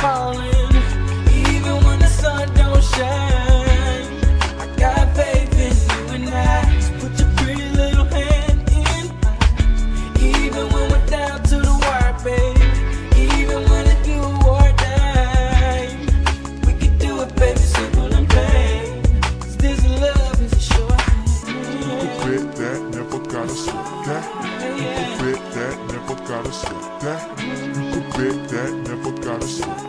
falling, even when the sun don't shine. I got faith in you and I. So put your pretty little hand in mine. Even when we're down to the wire, baby. Even when it's do or die. We can do it, baby, simple and plain. 'Cause this love is a short thing. You could bet that, never gotta sweat that. You could bet that, never gotta sweat that. You could bet that, never gotta sweat